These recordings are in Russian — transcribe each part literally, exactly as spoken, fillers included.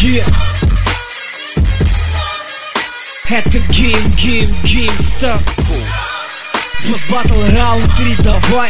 Yeah. Это гейм, гейм, геймстар. Фуст батл, раунд три, давай.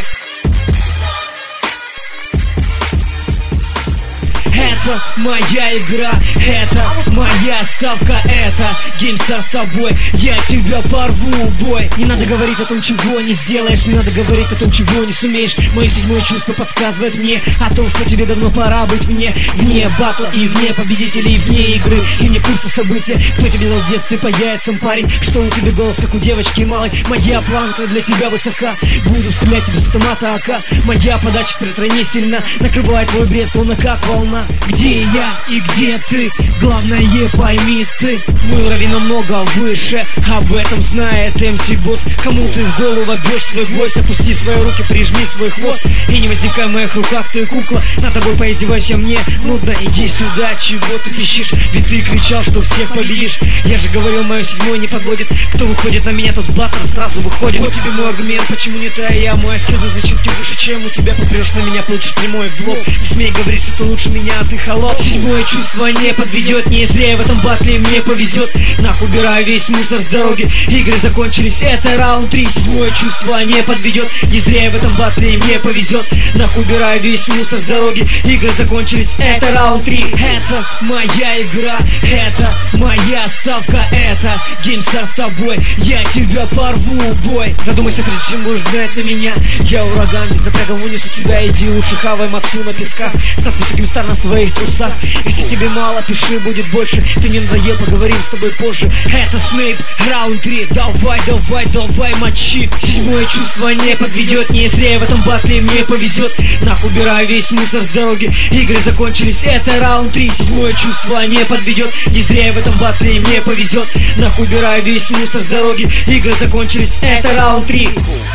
Это моя игра, это моя ставка, это Геймстар с тобой, я тебя порву, бой. Не надо говорить о том, чего не сделаешь, не надо говорить о том, чего не сумеешь. Мое седьмое чувство подсказывает мне о том, что тебе давно пора быть вне, вне батла и вне победителей, вне игры и вне курса события. Кто тебе дал в детстве по яйцам, парень? Что у тебя голос, как у девочки малой? Моя планка для тебя высока, буду стрелять тебе с автомата АК. Моя подача при тройне сильна, накрывает твой бред, словно как волна. Где я и где ты? Главное, пойми ты, мой уровень намного выше, об этом знает эм си Босс. Кому ты в голову бьешь свой войс? Опусти свои руки, прижми свой хвост и не возникай в моих руках, ты кукла. Над тобой поиздевайся, мне нудно, иди сюда, чего ты пищишь? Ведь ты кричал, что всех победишь. Я же говорил, мое седьмое не подводит. Кто выходит на меня, тот баттер сразу выходит. Вот тебе мой аргумент, почему не та я? Мой аскеза зачетки выше, чем у тебя. Попрешь на меня, получишь прямой в лоб. Не смей говорить, что ты лучше меня, а ты холоп. Седьмое чувство не подведет, не зря в этом батле мне повезет. Нахуй убираю весь мусор с дороги, игры закончились, это раунд три. Седьмое чувство не подведет, не зря в этом батле мне повезет. Нахуй убираю весь мусор с дороги, игры закончились, это раунд три. Это моя игра, это моя ставка, это Геймстар с тобой, я тебя порву, бой. Задумайся, прежде чем будешь гнать на меня. Я ураган, без напряга вынесу тебя, иди лучше хавай мацу на песках. Ставь Геймстар на своих трусах. Если тебе мало, пиши, будет больше. Ты не надоел, поговорим с тобой позже. Это Снейп, раунд три, давай, давай, давай, мочи. Седьмое чувство не подведет, не зря в этом батле мне повезет. Нахуй убираю весь мусор с дороги, игры закончились, это раунд три. Седьмое чувство не подведет, не зря в этом батле мне повезет. Нахуй убираю весь мусор с дороги, игры закончились, это раунд три.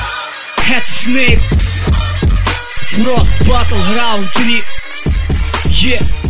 Это Снейп, Фрост Батл, раунд три. Yeah.